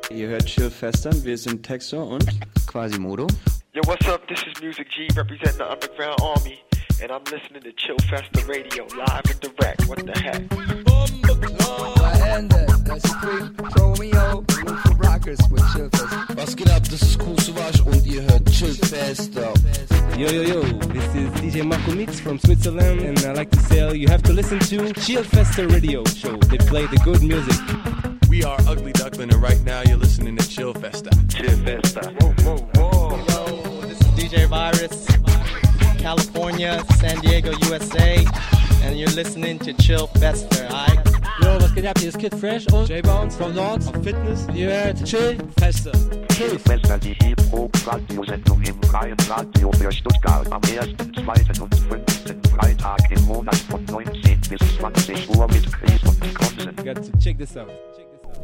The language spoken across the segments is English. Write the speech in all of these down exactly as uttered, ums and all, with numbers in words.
Ihr hört Chill Fester, wir sind Textor und Quasimodo. Yo, what's up? This is Music G representing the Underground Army, and I'm listening to Chill Fester Radio live and direct. What the heck? Was geht ab? Das ist Kool Savas und ihr hört Chill Fester. Yo, yo, yo, this is D J Marco Mix from Switzerland, and I like to say you have to listen to Chill Fester Radio Show. They play the good music. We are Ugly Duckling, and right now you're listening to Chill Festa. Chill Festa. Whoa, whoa, whoa. Yo, this is D J Virus, California, San Diego, U S A, and you're listening to Chill Festa, alright? Yo, was geht ab? Hier ist Kid Fresh und J-Bounce from Lords of Fitness. Ihr hört Chill Festa. Chill Festa, die Hip-Hop-Radiosendung im freien Radio für Stuttgart am ersten, zweiten und fünften Freitag im Monat von neunzehn bis zwanzig Uhr mit Chris und Konsen. You got to check this out. Check this out.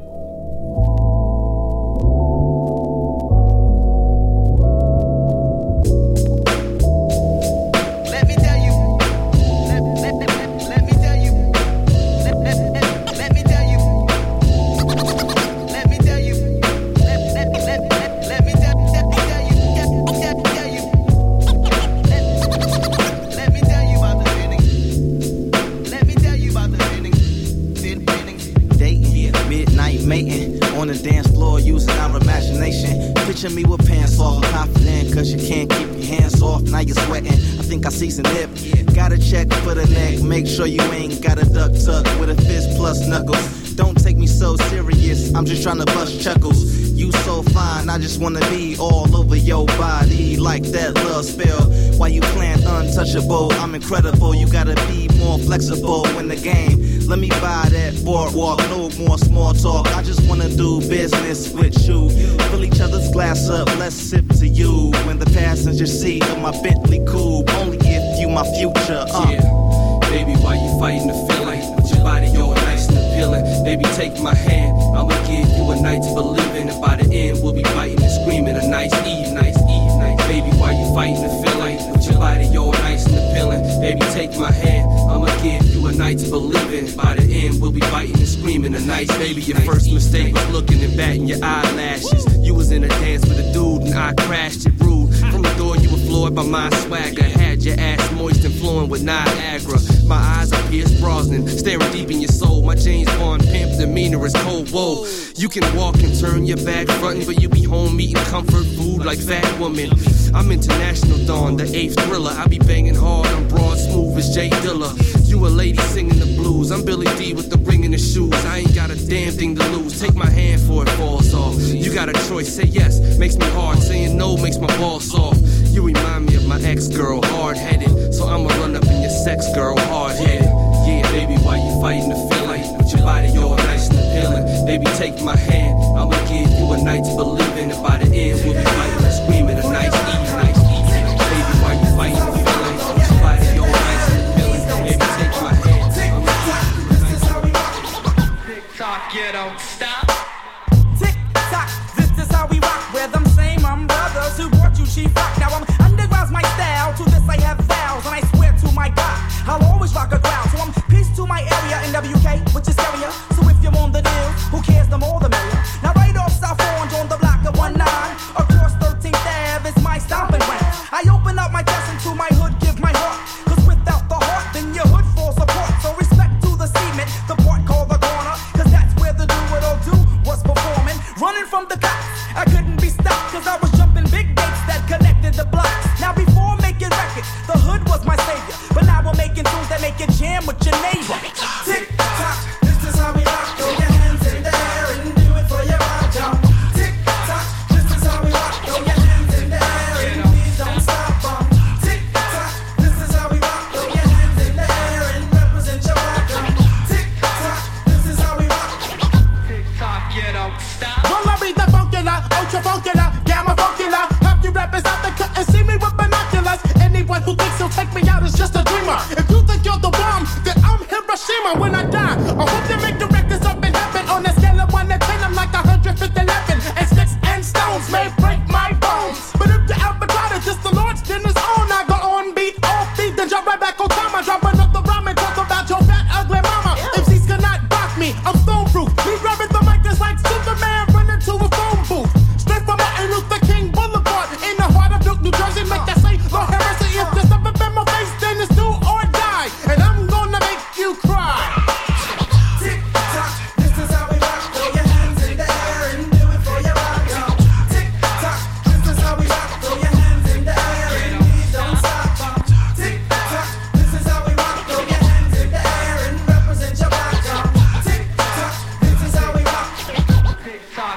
On the dance floor using our imagination. Picture me with pants off, confident cause you can't keep your hands off. Now you're sweating, I think I see some nip. Gotta check for the neck, make sure you ain't got a duck tuck with a fist plus knuckles. Don't take me so serious, I'm just trying to bust chuckles. You so fine, I just wanna be all over your body like that love spell. While you playing untouchable, I'm incredible. You gotta be more flexible in the game. Let me buy that boardwalk, no more small talk. I just wanna do business with you. Fill each other's glass up, let's sip to you. In the passenger seat of my Bentley coupe, only if you my future. Uh. Yeah, baby, why you fighting the feeling? With your body, you're nice and appealing. Baby, take my hand, I'ma give you a night to believe in. And by the end, we'll be fighting and screaming. A nice eve, nice eve, nice. Baby, why you fighting the feeling? With your body, you're nice and appealing. Baby, take my hand, I'ma give you a night to believe in. By the end, we'll be fighting and screaming. A nice baby, your first mistake was looking and batting your eyelashes. You was in a dance with a dude and I crashed it rude. From the door, you were floored by my swagger. Had your ass moist and flowing with Niagara. My eyes are Pierce Brosnan, staring deep in your soul. My James Bond pimp demeanor is cold. Whoa, you can walk and turn your back frontin', but you be home eating comfort food like fat woman. I'm International Dawn, the eighth thriller. I be banging hard, I'm broad, smooth as Jay Dilla. You a lady singing the blues, I'm Billy D with the ring in the shoes. I ain't got a damn thing to lose, take my hand for it falls off. You got a choice, say yes, makes me hard. Saying no makes my balls soft. You remind me of my ex-girl, hard-headed. So I'ma run up in your sex, girl, hard-headed. Yeah, baby, why you fighting the feeling? With your body, you're nice and appealing. Baby, take my hand, I'ma give you a night to believe in. And by the end, we'll be fighting and screaming. A nice eve, nice eve. Baby, why you fighting the feeling? With your body, you're nice and appealing. Baby, take my hand, I'ma give you a night to believe in. Tick-tock, you don't stop. Tick-tock, this is how we rock. We're them same um brothers who brought you Chief Rock. Now I'm underground's my style. To this I have vows, and I swear to my God, I'll always rock a crowd. So I'm peace to my area in W K, which is area. So if you're on the deal, who cares, the more the merrier. Now right off South Orange on the block of one nine, across thirteenth Ave is my stomping ground. I open up my chest into my hood, give my heart. Cause without the heart, then your hood falls apart. So respect to the cement, the part called the corner. Cause that's where the do-what-I'll-do was performing. Running from the cops, I couldn't be stopped. Cause I was jumping big gates that connected the blocks. Now before making records, the hood was my savior. But now we're making tunes that make you jam with your neighbor. Tick-tock, this is how we rock. Throw your hands in the air and do it for your rock, y'all. Tick-tock, this is how we rock. Throw your hands in the air and please don't stop, um. Tick-tock, this is how we rock. Throw your hands in the air and represent your rock, um. Tick-tock, this is how we rock. Tick-tock, you don't stop. Well, I be the funkular, ultra funkular, gamma funkular. Have you rappers out there couldn't see me with binoculars? Anyone who thinks he'll take me out is just a dreamer. If you think you're the bomb, then I'm Hiroshima when I die. I hope you make the records up in heaven. On a scale of one to ten, I'm like one hundred eleven. And sticks and stones may break my bones, but if you ever try to diss the Lord's dinner's on, I go on beat, off beat, then jump right back on time. I drop another rhyme and talk about your fat, ugly mama. M Cs cannot block me, I'm stone proof. Me grabbing the mic is like Superman running to a phone.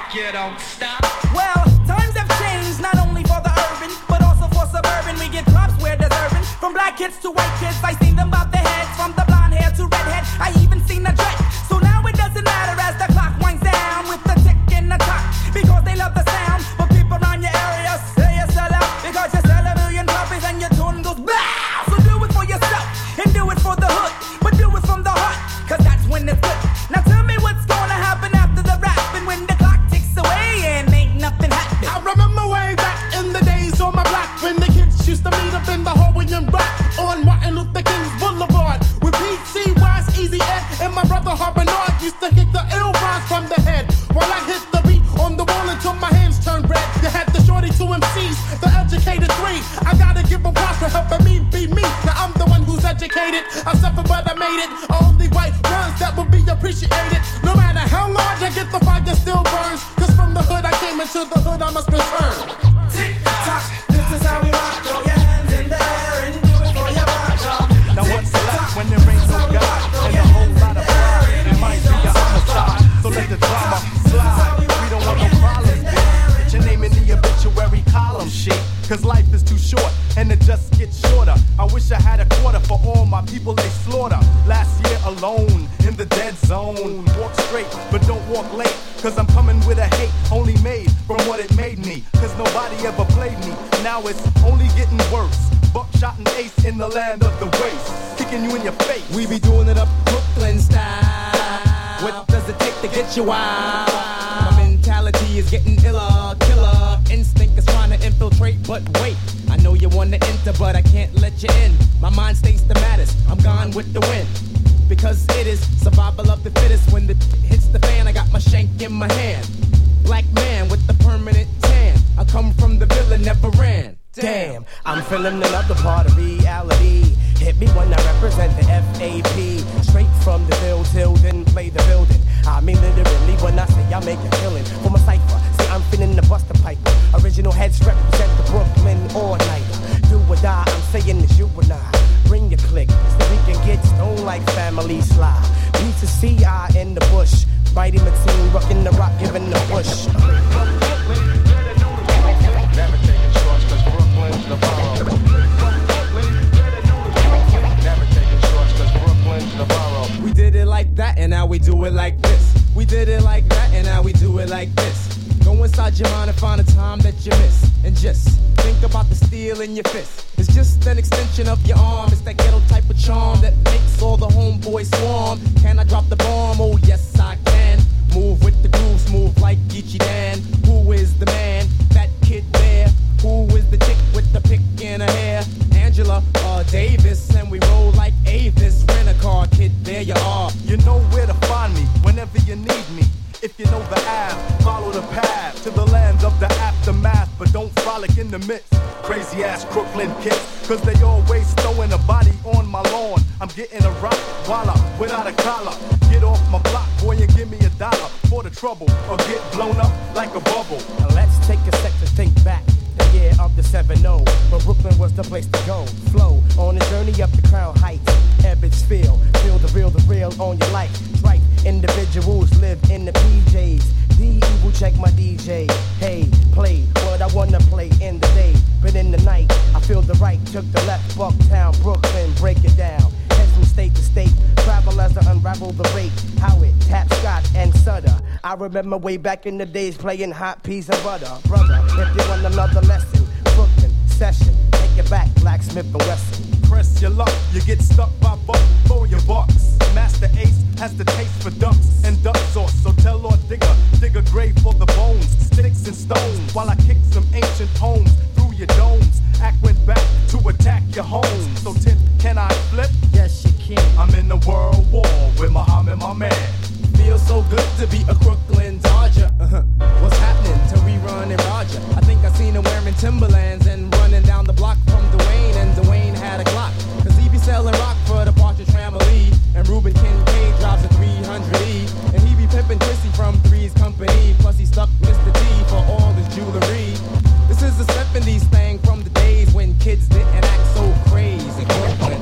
you don't stop. Well, times have changed, not only for the urban, but also for suburban. We get props where deserving. From black kids to white kids, I seen them bob their heads. From the blonde hair to redhead, I even seen a dread. So now it doesn't matter as the clock winds down with the tick and the clock, because they love the sound. But people around your area say you sell out because you sell a million copies and your tune goes bow. So do it for yourself and do it for the hood, but do it from the heart, cause that's when it's good. Now tell me what's gonna happen after the rap, and when the clock ticks away and ain't nothing happening. I remember way back in the days on my block when the kids used to meet up in the hallway and rap on Martin Luther King's Boulevard with P C, Wise, Easy Ed, and my brother Harbinard used to hit the ill rhymes from the head while I hit the beat on the wall until my hands turned red. You had the shorty two M Cs, the educated three. I gotta give a props for helping me be me. Now I'm the one who's educated. I suffered but I made it. Only white ones that will be appreciated. No matter how large I get, the fire still burns. Cause from the hood I came into the hood I must return. Tick tock, this is how we rock. Throw your hands in the air and do it for your rock. Now what's left when there ain't no God and a whole lot of pride? It might be a homicide, so let the drama slide. We don't want no problems, bitch. Put your name in the obituary column, shit. Cause life is too short and it just gets shorter. I wish I had a quarter for all my people they slaughter. Last year alone in the dead zone. Walk straight but don't walk late, cause I'm coming with a hate only made from what it made me. Cause nobody ever played me. Now it's only getting worse. Buckshot and ace in the land of the waste, kicking you in your face. We be doing it up Brooklyn style. What does it take to get you wild? My mentality is getting iller, killer. Instinct is trying to infiltrate, but wait, I know you wanna enter, but I can't let you in. My mind stays the maddest, I'm gone with the wind. Because it is survival of the fittest. When the hits the fan, I got my shank in my hand. Black man with the permanent tan. I come from the villa, never ran. Damn, I'm feeling another part of reality. Hit me when I represent the F A P. Straight from the field till then play the building. I mean literally when I say I make a killing for my cipher. See, I'm feeling the Buster Piper. Original heads represent the Brooklyn all-nighter. Do or die, I'm saying it's you and I. Bring your click so we can get stoned like family sly. B to C I in the bush. Mighty Mateen rocking the rock, giving the push. Never taking shorts cause Brooklyn's the borough. Never taking shorts cause Brooklyn's the borough. We did it like that and now we do it like this. We did it like that and now we do it like this. Go inside your mind and find a time that you miss. And just think about the steel in your fist. It's just an extension of your arm. It's that ghetto type of charm that makes all the homeboys swarm. Can I drop the bomb? Oh yes I can. Move with the groove, smooth like Geechee Dan. Who is the man? That kid there. Who is the chick with the pick in her hair? Angela uh, Davis. And we roll like Avis. Rent a car, kid, there you are. You know where to find me whenever you need me. If you know the Ave, follow the path to the land of the aftermath. But don't frolic in the midst. Crazy ass Crooklyn kids, cause they always throwing a body on my lawn. I'm getting a rock, voila, without a collar. Get off my block, boy, and give me a dollar for the trouble, or get blown up like a bubble. Now let's take a sec to think back. The year of the seven oh, but Brooklyn was the place to go. Flow on a journey up the Crown Heights. Ebbets feel, feel the real, the real on your life. Tripe individuals live in the P Js. The evil check my D J. Hey, play what I wanna play in the day, but in the night I feel the right. Took the left, Bucktown, Brooklyn, break it down. Head from state to state, travel as I unravel the rate. How it tap Scott and Sutter. I remember way back in the days playing hot peas and butter. Brother, if you want another lesson, Brooklyn session, take it back, Blacksmith and Wesson. Press your luck, you get stuck by buck for your bucks. Master Ace has the taste for ducks and duck sauce, so tell Lord Digger, dig a grave for the bones, sticks and stones, while I kick some ancient homes through your domes. Act went back to attack your home. So Tip, can I flip? Yes, you can. I'm in the world war with Muhammad, my man. Feels so good to be a Crooklyn Dodger. Uh-huh. What's happening to rerun and Roger? I think I seen him wearing Timberlands and running down the block from Dwayne, and Dwayne had a Glock. Cause he be selling rock for the Partridge Family. And Ruben Kincaid drives a three hundred E. And he be pimping Chrissy from Three's Company. Plus he stuck Mister T for all his jewelry. This is the seventies thing from the days when kids didn't act so crazy. Brooklyn.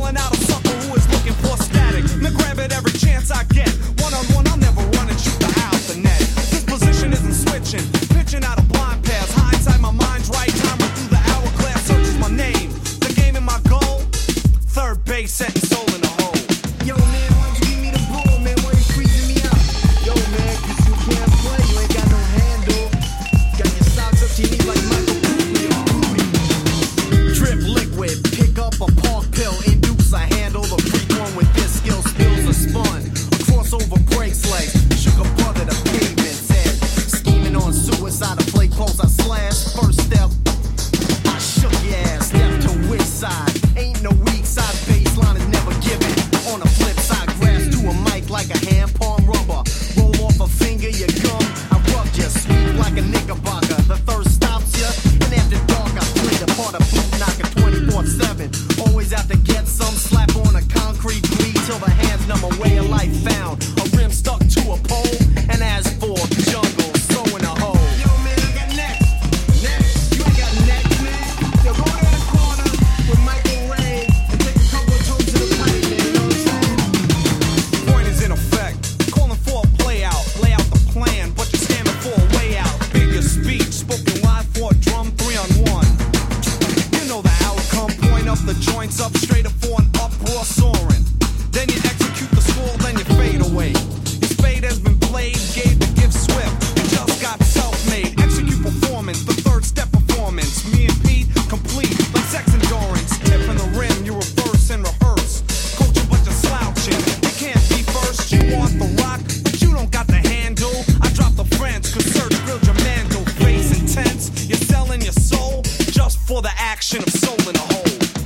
calling out a sucker who is looking for static. Now grab it every chance I get. One on one, I'll never run and shoot the out the net. This position isn't switching, pitching out a blind pass. Hindsight, my mind's right. Time through the hourglass, searches my name. The game and my goal. Third base, setting soul in the hole. Yo, man, why don't you give me the ball, man? Why you freezing me out? Yo, man, cause you can't play. You ain't got no handle. Got your socks up to your knees like Michael Bublé. Drip liquid, pick up a park pill, induce a handle. The freak one with this skill spills a spun. A crossover breaks legs, shook a brother the pavement said. Scheming on suicide, a play post I slash. First step, I shook your ass. Step to which side? Ain't no weak side, baseline is never given. On the flip side, grasp to a mic like a hand palm rubber. Roll off a finger, you gum. I rubbed you, sweet like a knickerbocker. The thirst stops you, and after dark I played a part of boot knocker twenty-four seven. Always out to get some slap on a concrete bleed till the hands numb away a life found. A rim stuck to a pole, and as for jungle, so in a hole. Yo, man, I got next. Next. You ain't got next, man. Yo, go to the corner with Michael Ray and take a couple of toes to the plate, man. You know what I'm saying? Point is in effect, calling for a play out. Lay out the plan, but you're standing for a way out. Bigger speech, spoken live for a drum, three on one. You know the outcome, point up the joints up, straight up for an uproar soaring. Then you execute the score, then you fade away. Your spade has been played, gave the gift swift. You just got self-made, execute performance, the third step performance. Me and Pete, complete, like sex endurance. Tip in the rim, you reverse and rehearse. Coaching but you're slouching, you can't be first. You want the rock, but you don't got the handle. I dropped the French, cause Serge grilled your mandel. Face intense, you're selling your soul just for the action of soul in a hole.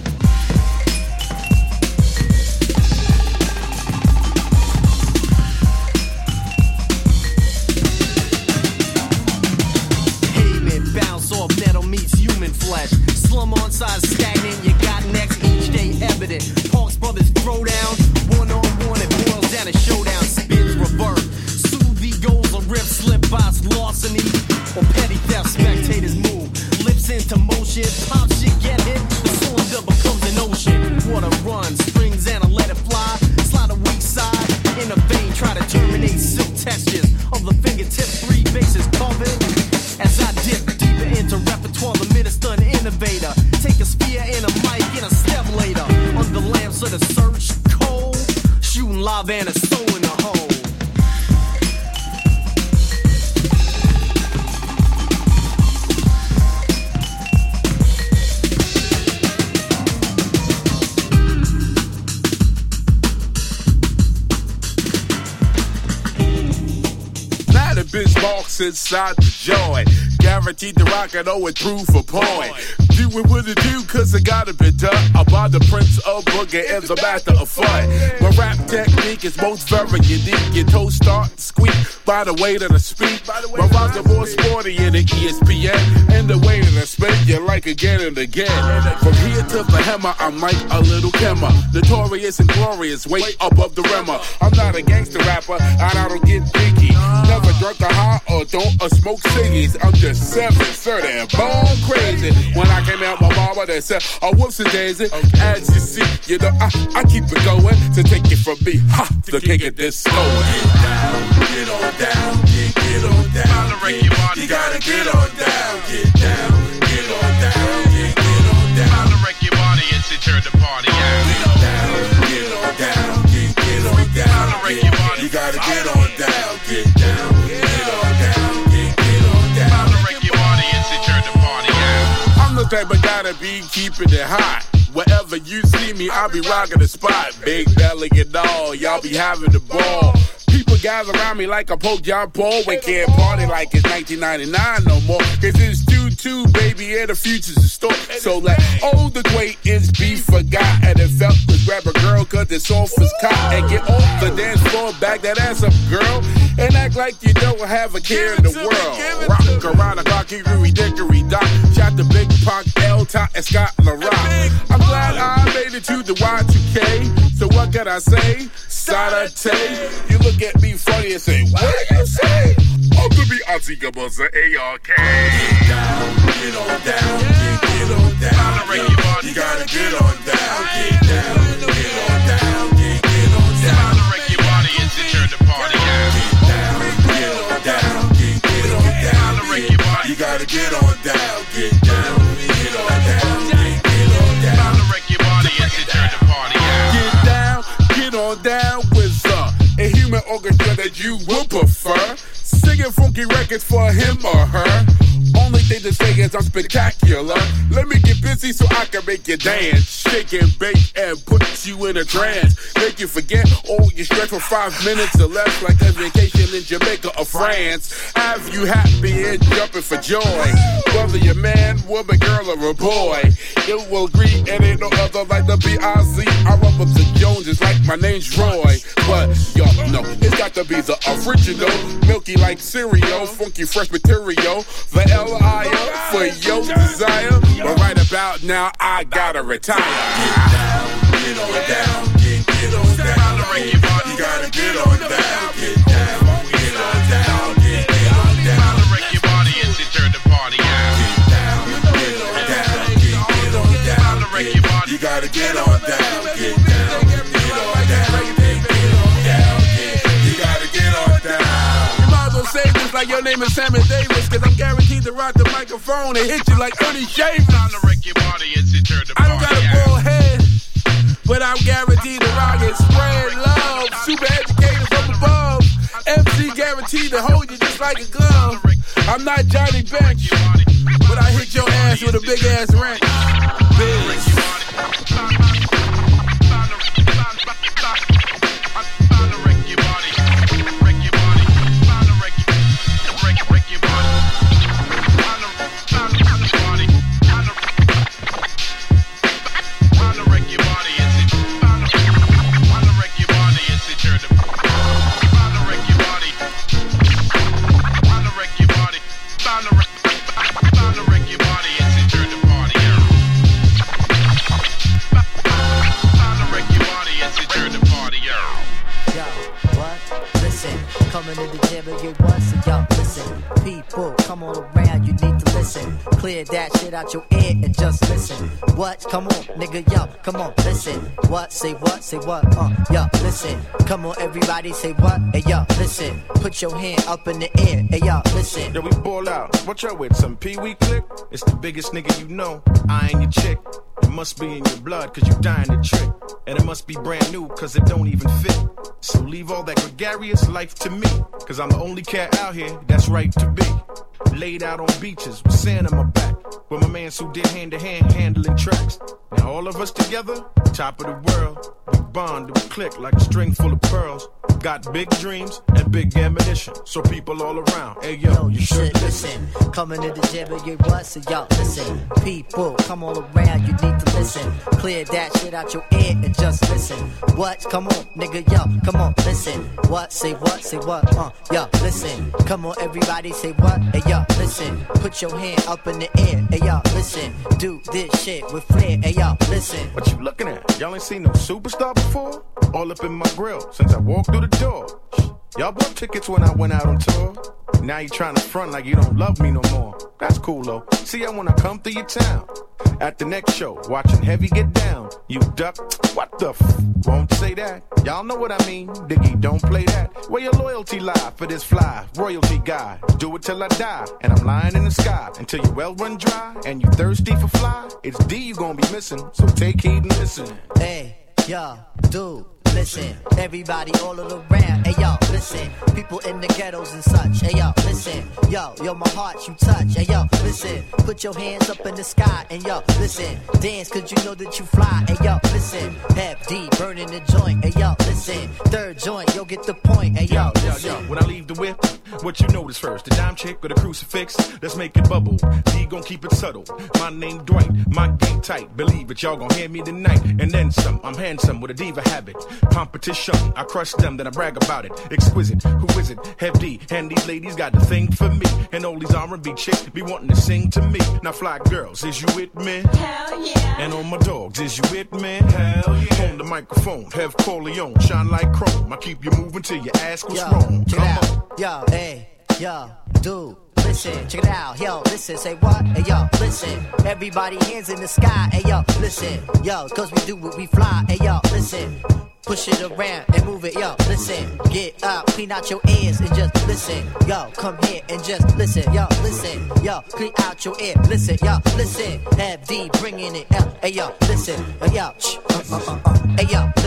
Pavement, bounce off metal meets human flesh. Slum on side stagnant, you got next each day evident. Hawks brothers throw down, one on one it boils down a showdown. Spins revert, Suvi goals a rip, slip bots, larceny or petty theft. Spectators move, lips into motion, pop shit get hit, the cylinder becomes an ocean. Water runs, springs and I let it fly. Slide a weak side, in a vein, try to terminate silk textures of the fingertip, three bases covered. As I dip deeper into repertoire, the minister and innovator. Take a spear and a mic and a step later. Under lamps of the search, cold, shooting lava and a soul in the hole. Bitch walks inside the joint. Guaranteed to rock it, oh, it proof a point. Do it what it do, cause it gotta be done. About the Prince of Boogie is a matter of fun. My rap technique is most very unique. Your toes start to squeak by the way that I speak. My rhymes are more sporty in the E S P N. And the way that I spit, you like again and again. From here to the hammer, I'm like a little Kemmer. Notorious and glorious, way above the rimmer. I'm not a gangster rapper, and I don't get picky. Never drunk a high or don't or smoke ciggies. I'm just seven, thirty, born crazy. When I came out, my mama, they said, oh, whoops a daisy. As you see, you know, I, I keep it going to take it from me, ha, to kick it this slow. Get down, get on down, get, get on down. Get, you gotta get on down, get down, get on down, get, get on down. Time to wreck your body and to turn the party out. Get down, get on down, get, get on down. Time to wreck your body. You gotta get on down, get down, get on down, get, get on down. Time to wreck your body and to turn the party out. I'm the type of guy that be keeping it hot. Wherever you see me, I'll be rocking the spot. Big belly and all, y'all be having the ball. People gather around me like a Pope John Paul. We can't party like it's nineteen ninety-nine no more. Cause it's two two, baby, and the future's in store. So let all the acquaintance be forgot. And it felt to grab a girl cause it's soft as cot. And get off the dance floor, back that ass up, girl. And act like you don't have a care in the world. Rock around the clock, hickory dickory dock. Shot the Big Punk, L Top, and Scott LaRock. I'm glad I made it to the Y two K. So what can I say? Saturday. You look at me funny and say, what do you say? I'm gonna be Ozzy Gabuzza, A R K. Get down, get on down, get, get on down. You gotta get on down, get down, get Get down, get on down with uh, a human orchestra that you would prefer. Singing funky records for him or her. Only thing to say is I'm spectacular. Let me get busy so I can make you dance. Shake and bake and put you in a trance. Make you forget all your stress for five minutes or less, like a vacation in Jamaica or France. Have you happy and jumping for joy. Whether you're man, woman, girl, or a boy, it will agree and ain't no other like the B I Z. I rub up to Joneses like my name's Roy. But y'all know it's got to be the original. Milky like cereal, funky fresh material. The L I O for your desire. But right about now, I gotta retire. Get down, get on down, get, get on down. You gotta get on down, get down, get on down, get, get on down. Wreck your body as you turn the party out. Get down, get on down, get, get on down. You gotta get on down, get down, get on down, get, get on down, get, you gotta get on down. You might as well say this like your name is Sammy Davis, cause I'm guaranteed to rock the microphone and hit you like Ernie Shavers. Time to wreck your body as you turn the party out. I don't got a bald head, but I'm guaranteed to rock it. Spread love, super educated from above. M C guaranteed to hold you just like a glove. I'm not Johnny Bench, but I hit your ass with a big ass wrench. Bitch. Clear that shit out your ear and just listen. What? Come on, nigga, yo, come on, listen. What? Say what? Say what? Uh, yo, listen. Come on, everybody, say what? Hey, yo, listen. Put your hand up in the air. Hey, yo, listen. Yo, we ball out. What y'all with? Some Pee-wee click? It's the biggest nigga you know. I ain't your chick. It must be in your blood, cause you dying to trick. And it must be brand new, cause it don't even fit. So leave all that gregarious life to me, cause I'm the only cat out here that's right to be. Laid out on beaches with sand on my back, with my man who did hand to hand handling tracks. Now all of us together, top of the world. We bond, we click like a string full of pearls. Got big dreams and big ammunition, so people all around, hey yo, yo you, you should listen. listen. Coming to the jam and get what, so y'all listen. People come all around, you need to listen. Clear that shit out your ear and just listen. What? Come on, nigga, yo, come on, listen. What? Say what? Say what? Uh, yo, listen. Come on, everybody, say what? Hey, yo, listen. Put your hand up in the air. Hey, yo, listen. Do this shit with flair. Hey, yo, listen. What you looking at? Y'all ain't seen no superstar before? All up in my grill since I walked through the door. Y'all bought tickets when I went out on tour. Now you trying to front like you don't love me no more. That's cool though. See, I wanna come through your town. At the next show, watching Heavy get down. You duck, what the f? Won't say that. Y'all know what I mean. Diggy, don't play that. Where your loyalty lie for this fly royalty guy? Do it till I die, and I'm lying in the sky until your well run dry and you thirsty for fly. It's D you gonna be missing, so take heed and listen. Hey, yo, dude. Listen, everybody all around, hey yo, listen, people in the ghettos and such, hey yo, listen, yo, yo, my heart you touch, hey yo, listen, put your hands up in the sky, and yo, listen, dance cause you know that you fly, hey yo, listen, F D, burning the joint, hey yo, listen, third joint, yo, get the point, hey yo, yo, yo, yo, when I leave the whip, what you notice first, the dime chick or the crucifix, let's make it bubble, D gon' keep it subtle, my name Dwight, my game tight, believe it, y'all gon' hear me tonight, and then some, I'm handsome with a diva habit, competition, I crush them, then I brag about it. Exquisite, who is it? Hev D, and these ladies got the thing for me. And all these R and B chicks be wanting to sing to me. Now fly girls, is you with me? Hell yeah. And all my dogs, is you with me? Hell yeah. On the microphone, Hev Corleone, shine like chrome. I keep you moving till you ask what's yo, wrong. Check it out. Yo, hey, yo, dude. Listen, check it out, yo, listen, say what? Hey, yo, listen, everybody hands in the sky, hey, yo, listen, yo, cause we do what we fly, hey, yo, listen, push it around and move it, yo, listen, get up, clean out your ears and just listen, yo, come here and just listen, yo, listen, yo, clean out your ear, listen, yo, listen, F D bringing it, yo, hey, yo, listen, hey, yo, shh, uh, uh, uh, uh.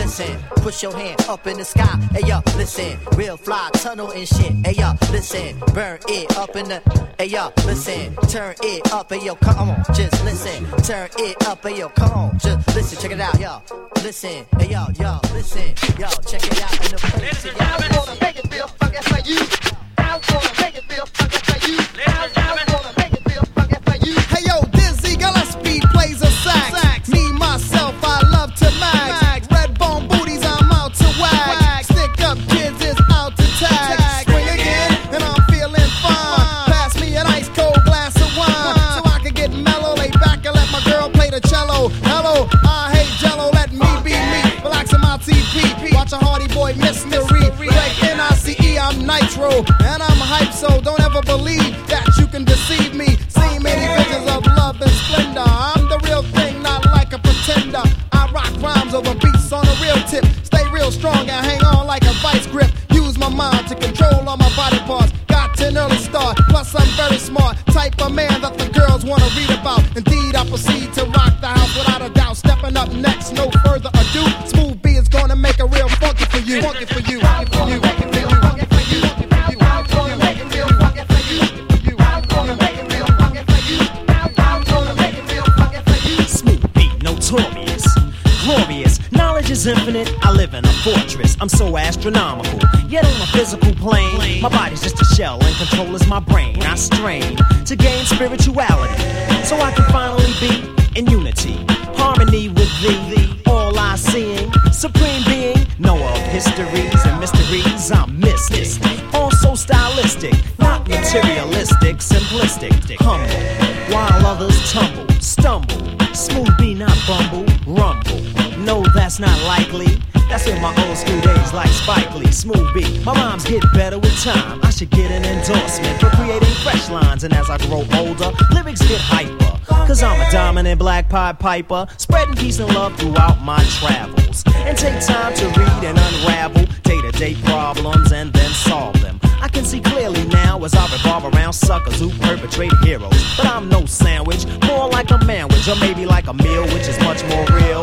listen. Push your hand up in the sky. Hey yo, listen. Real fly tunnel and shit. Hey yo, listen. Burn it up in the. Hey yo, listen. Turn it up. Hey yo, come on. Just listen. Turn it up. Hey yo, come on. Just listen. Check it out, yo. Listen. Hey yo, yo, listen. Yo, check it out in the place. I'm gonna make it feel fucking for you. I'm gonna make it feel fucking for you. I'm gonna make it feel fucking for you. Hey yo, Dizzy Gillespie plays a sax. sax. Me, myself, I love to mag. Red bone booties, I'm out to wag. Stick up kids is out to tag. tag. Swing again, and I'm feeling fine. Pass me an ice cold glass of wine. So I can get mellow, lay back and let my girl play the cello. Hello, I hate jello, let me be me. Relaxing my T P, watch a Hardy Boy mystery. Like N I C E, I'm Nitro, and I'm hype, so don't ever believe that you can deceive me. See many visions of love and splendor. I'm the real thing, not like a pretender. I rock rhymes over beats on a real tip. Stay real strong and hang on like a vice grip. Use my mind to control all my body parts. Got an early start, plus I'm very smart. Type of man that the girls wanna read about. Indeed, I proceed to rock the house without a doubt. Stepping up next, no further ado. Smooth B is gonna make a real funky for you. Funky for you. Funky for you. Funky for you. Funky for you. I'm gonna make it feel funky for you. I'm gonna make it feel funky for you. I'm gonna make it feel funky for you. Smooth B, notorious, glorious. Knowledge is infinite. I live in a fortress. I'm so astronomical. Yet on a physical plane, my body's just a shell and control is my brain. I strain to gain spirituality, so I can finally be in unity, harmony with thee. All I seeing, supreme being, know of histories and mysteries. I'm mystic, also stylistic, not materialistic, simplistic, humble, while others tumble, stumble. Smooth B, not bumble, rumble. No, that's not likely. That's in my old school days like Spike Lee. Smooth B, my rhymes get better with time. I should get an endorsement for creating fresh lines. And as I grow older, lyrics get hyper. Cause I'm a dominant black pied piper, spreading peace and love throughout my travels. And take time to read and unravel day-to-day problems and then solve them. I can see clearly now as I revolve around suckers who perpetrate heroes. But I'm no sandwich, more like a manwich, or maybe like a meal, which is much more real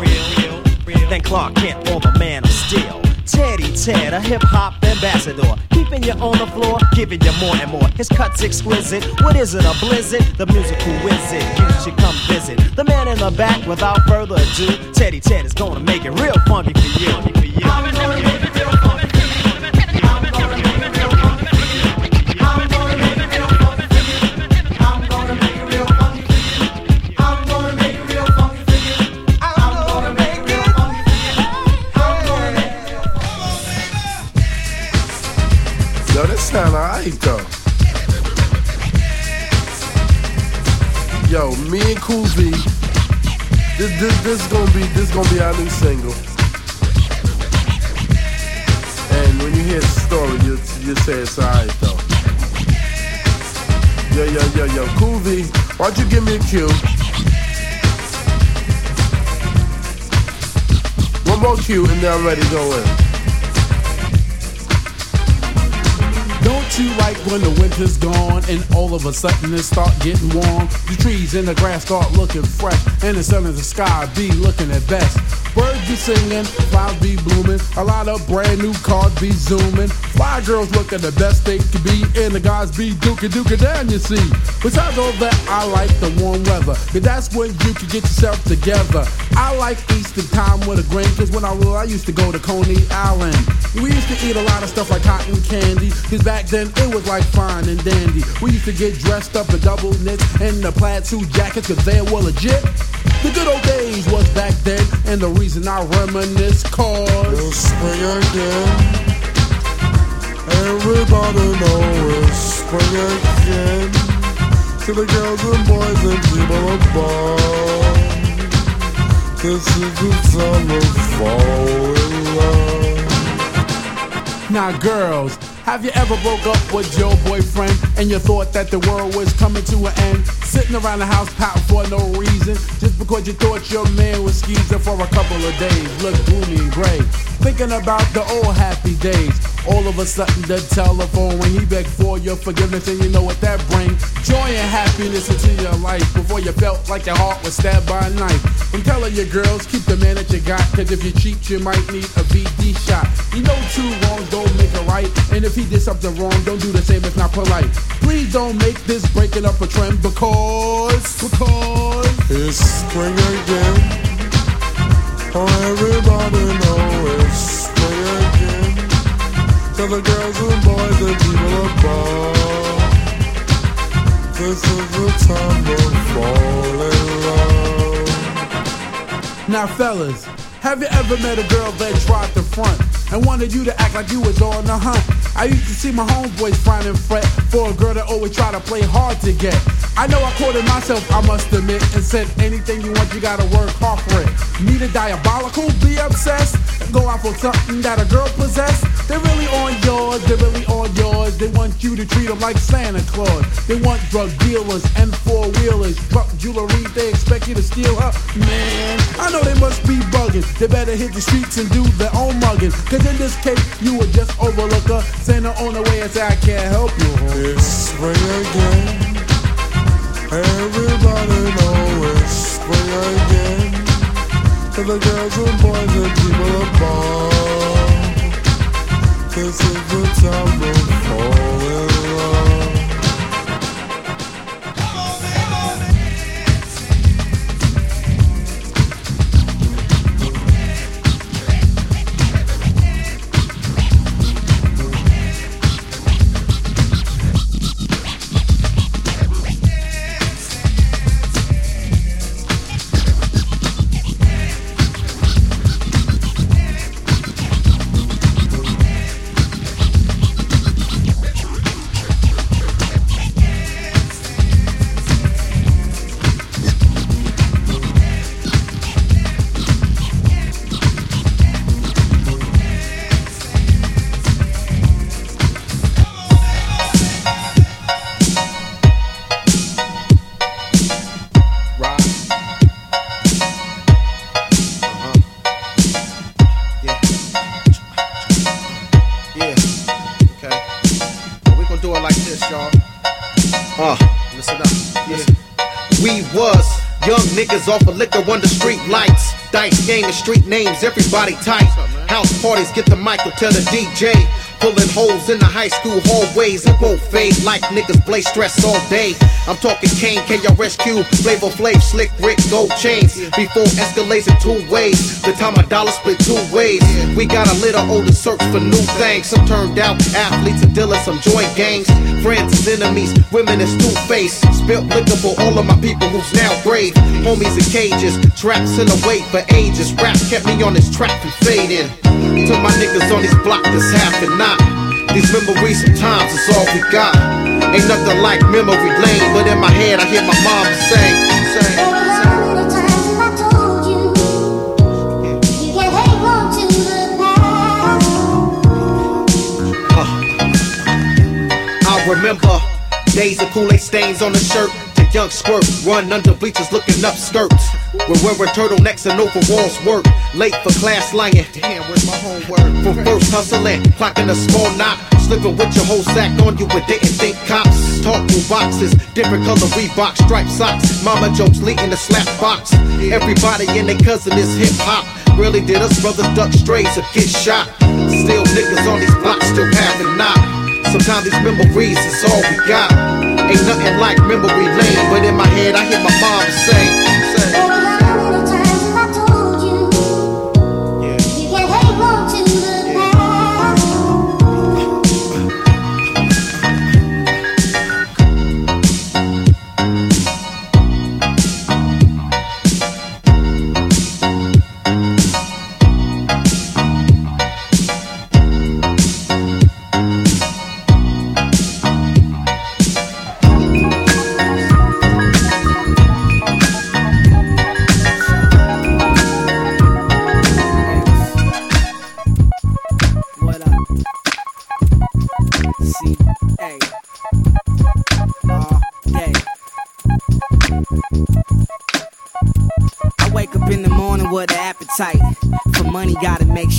than Clark Kent or the Man of Steel. Teddy Ted, a hip-hop ambassador, keeping you on the floor, giving you more and more. His cut's exquisite. What is it, a blizzard? The musical wizard. You should come visit the man in the back. Without further ado, Teddy Ted is gonna make it real funky for you. For you. I'm gonna make it real funky for you. I'm gonna make it real funky for you. I'm gonna make it real funky for you. I'm gonna make it real funky for you. I'm gonna make it real funky for you. I'm gonna make it real funky for you. I'm gonna make it real funky for you. Yo, this sound alright though. Yo, me and Cool V, this this this gonna be this gonna be our new single. And when you hear the story, you you say it's alright though. Yo yo yo yo, Cool V, why don't you give me a cue? One more cue and then I'm ready to go in. Don't you like when the winter's gone and all of a sudden it start getting warm? The trees and the grass start looking fresh and the sun in the sky be looking at best. Birds be singing, flowers be blooming, a lot of brand new cars be zooming. Fly girls looking the best they can be, and the guys be dookie dookie down, you see. Besides all that, I like the warm weather, cause that's when you can get yourself together. I like Easter time with a grin, cause when I was, I used to go to Coney Island. We used to eat a lot of stuff like cotton candy, cause back then it was like fine and dandy. We used to get dressed up in double knits and the plaid suit jackets, cause they were legit. The good old days was back then, and the reason I reminisce cause it's spring again. Everybody know it's spring again. To the girls and boys and people above, this is the time to fall in love. Now girls, have you ever broke up with your boyfriend and you thought that the world was coming to an end? Sitting around the house pouting for no reason, just because you thought your man was skeezing for a couple of days, look gloomy and gray. Thinking about the old happy days, All of a sudden the telephone when he begged for your forgiveness, and you know what that brings. Joy and happiness into your life before you felt like your heart was stabbed by a knife. I'm telling you girls, keep the man that you got, cause if you cheat you might need a V D shot. You know two wrongs don't make a right, and if he did something wrong, don't do the same, it's not polite. Please don't make this breaking up a trend, because, because it's spring again. Oh, everybody know it's spring again. To the girls and boys and people above, this is the time to fall in love. Now fellas, have you ever met a girl that tried to front and wanted you to act like you was on the hunt? I used to see my homeboys frown and fret for a girl that always try to play hard to get. I know I quoted myself, I must admit, and said anything you want, you gotta work hard for it. Need a diabolical, be obsessed, go out for something that a girl possess. They're really on yours, they're really on yours. They want you to treat them like Santa Claus. They want drug dealers and four-wheelers, truck jewelry, they expect you to steal her. Man, I know they must be bugging. They better hit the streets and do their own mugging, cause in this case, you would just overlook her, send her on the way and say, I can't help you. It's spring again. Everybody know it's spring again. To the girls and boys and people above, this is the time to fall in love. Niggas off of liquor under street lights. Dice game and street names, everybody tight. House parties, get the mic, tell the D J. Pulling holes in the high school hallways. It won't fade like niggas blaze stress all day. I'm talking Kane, K R S Q, Flavor Flav, Slick Rick, gold chains. Before escalates in two ways. The time a dollar split two ways. We got a little older search for new things. Some turned out athletes and dealers, some joint gangs. Friends and enemies, women is two-faced. Spilt liquor for all of my people who's now grave. Homies in cages, traps in the wait for ages. Rap kept me on this track from fading. To my niggas on this block that's half and not. These memories sometimes is all we got. Ain't nothing like memory lane, but in my head I hear my mom sing, sing. Remember days of Kool-Aid stains on the shirt. To young squirt, run under bleachers looking up skirts. We're wearing turtlenecks and overalls work. Late for class lying. Damn, where's my homework? From first hustling, clocking a small knot. Slipping with your whole sack on you but didn't think cops. Talk through boxes, different color Reebok, striped socks. Mama jokes leading the slap box. Everybody and their cousin is hip hop. Really did us brothers duck strays or get shot. Still niggas on these blocks still having knock. Sometimes these memories is all we got. Ain't nothing like memory lane, but in my head I hear my mom say, say.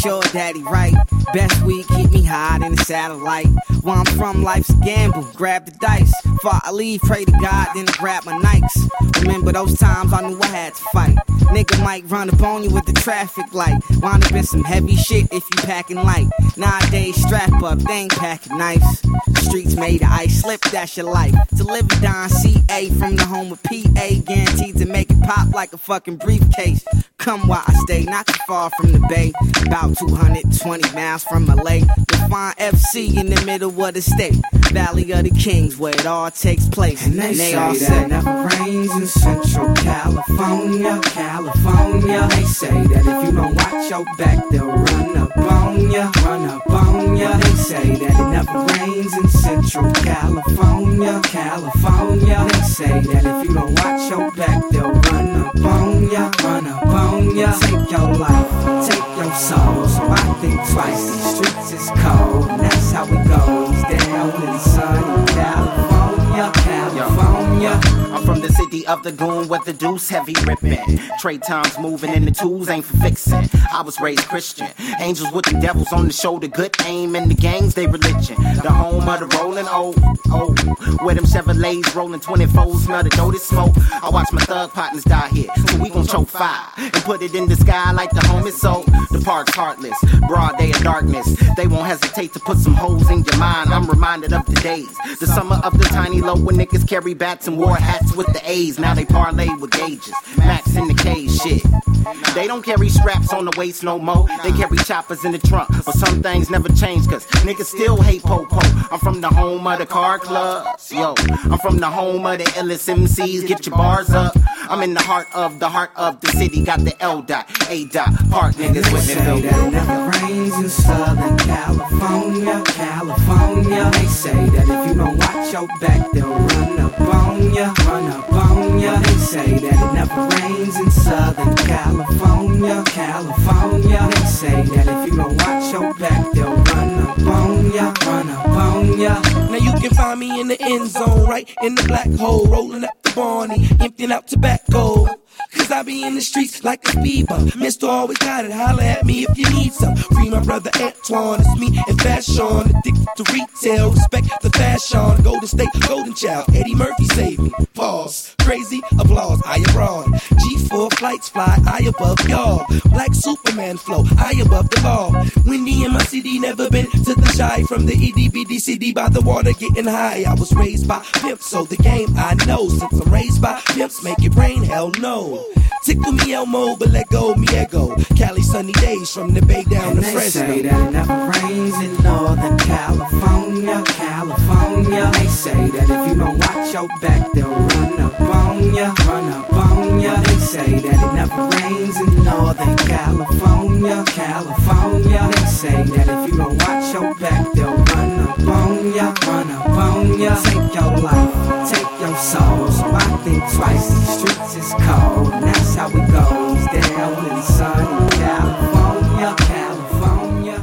sure daddy right. Best weed keep me high in the satellite. Where I'm from, life's a gamble. Grab the dice. Before I leave, pray to God, then I grab my Nikes. Remember those times I knew I had to fight. Nigga might run up on you with the traffic light. Wind up in some heavy shit if you packing light. Nowadays, strap up, they ain't packing nice. Streets made of ice, slip, that's your life. To live and die in C A from the home of P A. Guaranteed to make it pop like a fucking briefcase. Come while I stay, not too far from the bay. About two hundred twenty miles from L A. You'll find F C in the middle of the state. Valley of the Kings where it all takes place. And they, and they say all that say, never rains in Central California, California. They say that if you don't watch your back, they'll run up on ya, run up on ya. They say that it never rains in Central California, California. They say that if you don't watch your back, they'll run up on ya, run up on ya. Take your life, take your soul. So I think twice. These streets is cold, and that's how it goes down in the sun in California, California. I'm from the city of the goon with the deuce heavy ripping. Trade times moving and the tools ain't for fixing. I was raised Christian. Angels with the devils on the shoulder. Good aim and the gangs, they religion. The home of the rolling old, old. Where them Chevrolets rolling twenty-fours, smell the doty smoke. I watch my thug partners die here. So we gon' choke fire and put it in the sky like the home is so. The park's heartless, broad day of darkness. They won't hesitate to put some holes in your mind. I'm reminded of the days. The summer of the tiny low when niggas carry bats and wore hats with the A's. Now they parlay with gauges. Max in the cage, shit. They don't carry straps on the waist no more. They carry choppers in the trunk. But some things never change, cause niggas still hate po-po. I'm from the home of the car clubs. Yo, I'm from the home of the illest M Cs. Get your bars up. I'm in the heart of the heart of the city. Got the L dot, A dot, park niggas with me. They say that it never rains in Southern California, California. They say that if you don't watch your back, they'll run up on ya, run up on ya. They say that it never rains in Southern California, California. They say that if you don't watch your back, they'll run up on ya, run up on ya. Now you can find me in the end zone, right in the black hole, rolling up the Barney, emptying out tobacco. Cause I be in the streets like a fever. Mister always got it, holla at me if you need some. Free my brother Antoine, it's me and Fashion. Addicted to retail, respect the fashion. Golden State, Golden Child, Eddie Murphy saved me. Pause, crazy applause, I abroad. G four flights fly, I above y'all. Black Superman flow, I above the law. Windy in my city, never been to the shy. From the E D B D C D by the water getting high. I was raised by pimps, so the game I know. Since I'm raised by pimps, make it rain, hell no. Tickle me Elmo, but let go me ego. Cali sunny days from the bay down and to Fresno. They say that it never rains in Northern California, California. They say that if you don't watch your back, they'll run up on ya, run up on ya. They say that it never rains in Northern California, California. They say that if you don't watch your back, they'll run up on ya, run up on ya. Take your life, take your soul. So I think twice. These streets is cold, and that's how it goes down in the sun in California, California.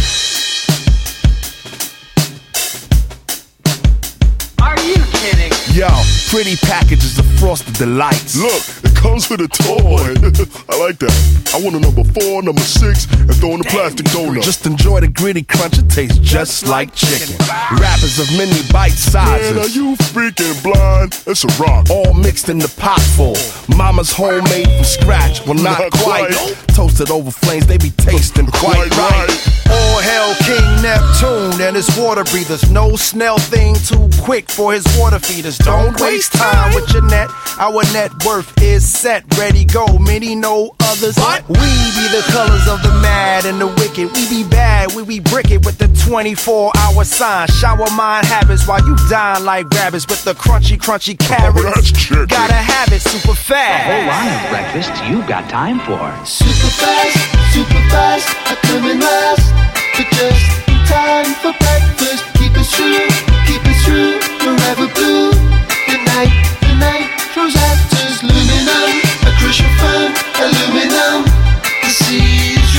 Are you kidding? Yo, pretty packages of Frosted Delights. Look, it comes with a toy. I like that. I want a number four, number six, and throw in a plastic donut. Just enjoy the gritty crunch, it tastes just like chicken. Wrappers of many bite sizes. Man, are you freaking blind? It's a rock. All mixed in the pot full. Mama's homemade from scratch. Well, not, not quite. quite. Toasted over flames, they be tasting quite, quite right. right. All hail King Neptune and his water breathers. No snail thing too quick for his water feeders. Don't waste time with your net. Our net worth is set, ready, go. Many know others. What? We be the colors of the mad and the wicked. We be bad, we be brick it with the twenty-four hour sign. Shower mind habits while you dine like rabbits with the crunchy, crunchy carrots. Oh, that's chicken. Gotta have it super fast. A whole line of breakfast you've got time for. Super fast, super fast, I come in last. But just in time for breakfast. Keep it true, keep it true, forever blue. The night, the night throws actors, aluminum, a crucial fun, aluminum. The sea is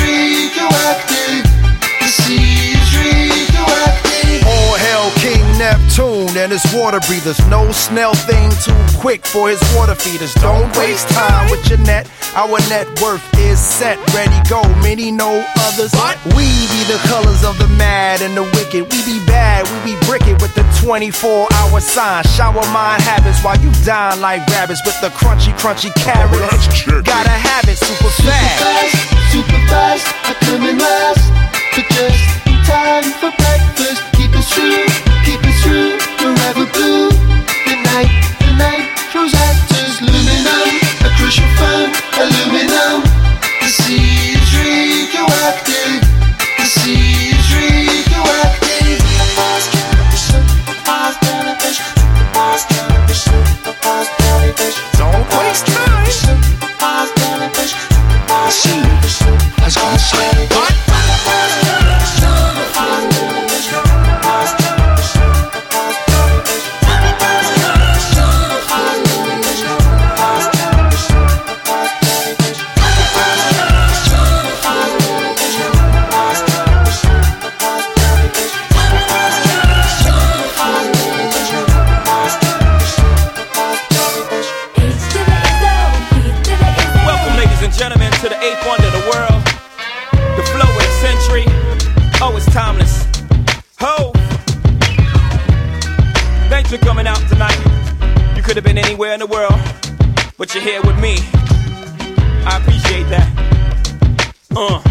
radioactive, the sea is radioactive. All hail King Neptune and his water breathers. No snail thing too quick for his water feeders. Don't waste time with your net. Our net worth is set, ready, go. Many know others. We be the colors of the mad and the wicked. We be bad, we be bricket with the twenty-four hour sign. Shower mind habits while you dine like rabbits with the crunchy, crunchy carrots. Gotta have it super fast. Super fast, I come in last, but just in time for breakfast. Keep it true, keep it true, forever blue. The night, the night throws actors, aluminum, a crucial phone, aluminum. The sea is radioactive, the sea is radioactive. Don't waste time. See, I was gonna say, what? Gentlemen, to the eighth wonder of the world, the flow of the century. Oh, it's timeless. Ho! Thanks for coming out tonight. You could have been anywhere in the world, but you're here with me. I appreciate that. Uh.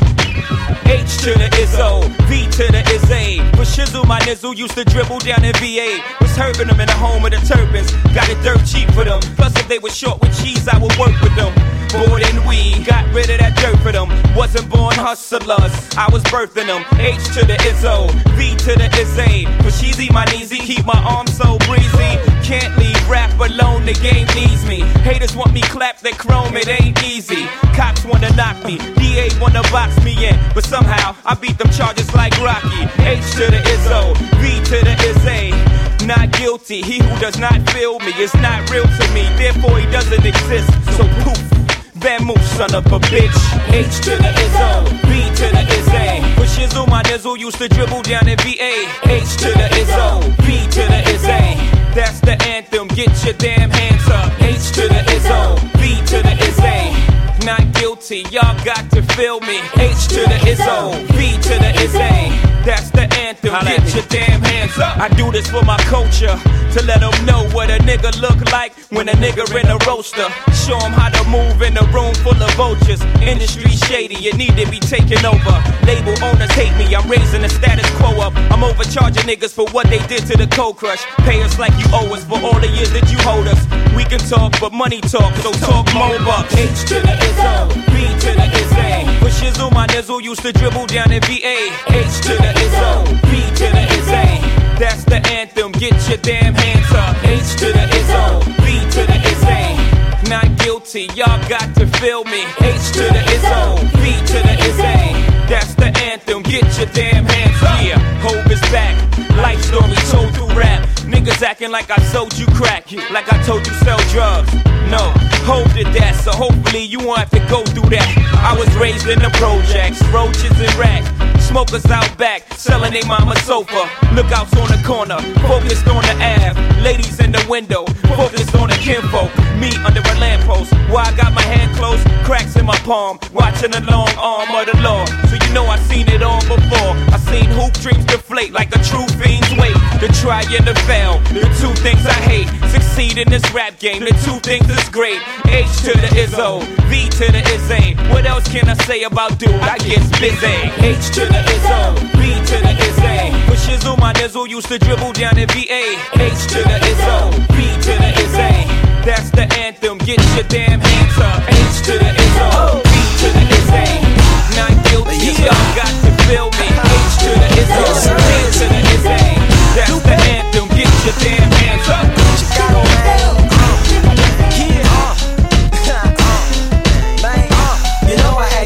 H to the Izzo, V to the Izzy. With Shizzle, my nizzle used to dribble down in V A. Was hurting them in the home of the turbans. Got it dirt cheap for them. Plus, if they were short with cheese, I would work with them. More than we got rid of that dirt for them. Wasn't born hustlers, I was birthing them. H to the Izzo, V to the Izzy. For Sheezy, my kneesy, keep my arms so breezy. Can't leave rap alone, the game needs me. Haters want me clap that chrome, it ain't easy. Cops wanna knock me, D A wanna box me in, but somehow I beat them charges like Rocky. H to the Izzo, V to the Izzy. Not guilty, he who does not feel me is not real to me, therefore he doesn't exist. So poof, Van Moose, son of a bitch. H to the Izzo, V to the Izzy. With Shizzle, my nizzle used to dribble down in V A. H to the Izzo, V to the Izzy. That's the anthem, get your damn hands up. H to the Izzo, V to the Izzy. Not guilty, y'all got to feel me. H to the Izzo, V to the Izzy. That's the anthem, get your damn hands up. I do this for my culture, to let them know what a nigga look like when a nigga in a roaster. Show them how to move in a room full of vultures. Industry shady, it need to be taken over. Label owners hate me, I'm raising the status quo up. I'm overcharging niggas for what they did to the Cold Crush. Pay us like you owe us for all the years that you hold us. We can talk, but money talk, so talk more bucks. H to the Izzo, B to the Izzy. For Shizzle, my nizzle used to dribble down in V A. H to the Izzo, B to the Izzy. That's the anthem, get your damn hands up. H to the Izzo, B to the Izzy. Not guilty, y'all got to feel me. H to the Izzo, B to the Izzy. That's the anthem, get your damn hands up. Yeah, Hope is back, life story told through rap. Niggas acting like I sold you crack, like I told you sell drugs. No, Hope did that, so hopefully you won't have to go through that. I was raised in the projects, roaches and rats. Smokers out back, selling they mama sofa. Lookouts on the corner, focused on the Ave. Ladies in the window, focused on the kinfolk. Me under a lamppost, while I got my hand closed, cracks in my palm, watching the long arm of the law. So you know I seen it all before. I seen hoop dreams deflate like a true fiend's weight. The try and the fail, the two things I hate. Succeed in this rap game, the two things is great. H to the Izzo, V to the Izzy. What else can I say about dude? I get busy. H to the Izzo, B to the Izzy. With Shizzle, my nizzle used to dribble down in V A. H to the Izzo, B to the Izzy. That's the anthem, get your damn hands up. H to the Izzo, B to the Izzy. Not guilty, y'all got to feel me. H to the Izzo, B to the Izzy. That's the anthem, get your damn hands up.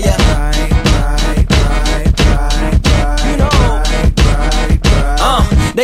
They call me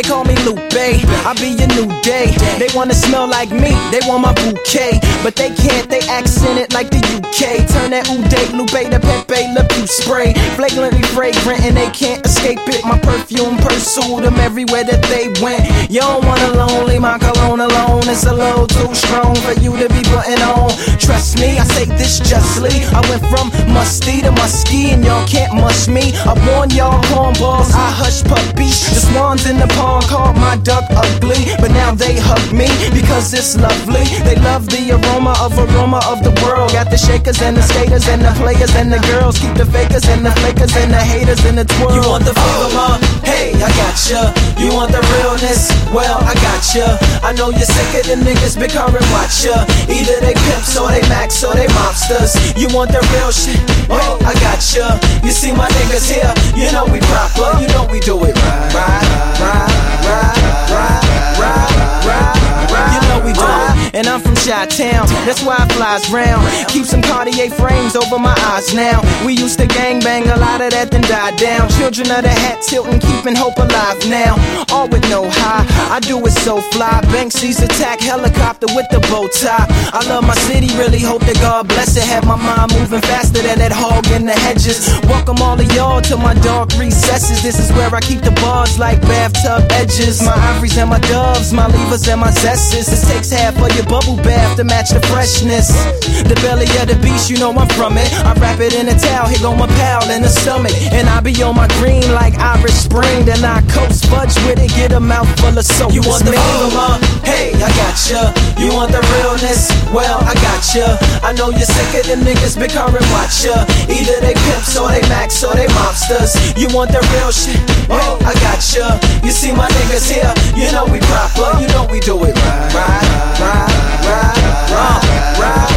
Lupe, I be your new day. They wanna smell like me, they want my bouquet, but they can't, they accent it like the U K. Turn that Uday Lupe to Pepe Le Pew spray, flagrantly fragrant and they can't escape it. My perfume pursued them everywhere that they went. You don't want a lonely, my cologne alone is a little too strong for you to be putting on. Trust me, I say this justly. I went from musty to musky and y'all can't mush me. I warn y'all cornballs, I hush puppies. The swans in the pond called my duck ugly, but now they hug me because it's lovely. They love the aroma of aroma of the world. Got the shakers and the skaters and the players and the girls. Keep the fakers and the flakers and the haters in the twirl. You want the flavor, ma? Hey, I gotcha. You want the realness? Well, I gotcha. I know you're sick of the niggas big current watcha. Either they pimps or they max or they mobsters. You want the real shit? Well, I gotcha. You see my niggas here? You know we proper. You know we do it right, right, right, right, right, right, right, right. You know we do it. And I'm from Chi-Town, that's why I flies round. Keep some Cartier frames over my eyes now. We used to gangbang, a lot of that then died down. Children of the hat tilting, keeping hope alive now. All with no high, I do it so fly. Banksy's attack, helicopter with the bow tie. I love my city, really hope that God bless it. Have my mind moving faster than that hog in the hedges. Welcome all of y'all to my dark recesses. This is where I keep the bars like bathtub edges. My ivories and my doves, my levers and my zesses. This takes half of your bubble bath to match the freshness. The belly of the beast, you know I'm from it. I wrap it in a towel, here go my pal in the stomach. And I be on my green like Irish Spring. Then I coast fudge with it, get a mouth full of soap. You want the flavor, ma? Hey, I gotcha. You want the realness? Well, I gotcha. I know you're sick of them niggas big current watcha. Either they pimps or they max or they mobsters. You want the real shit? Well, I gotcha. You see my niggas here? You know we proper. You know we do it right, right, right, right, right, right,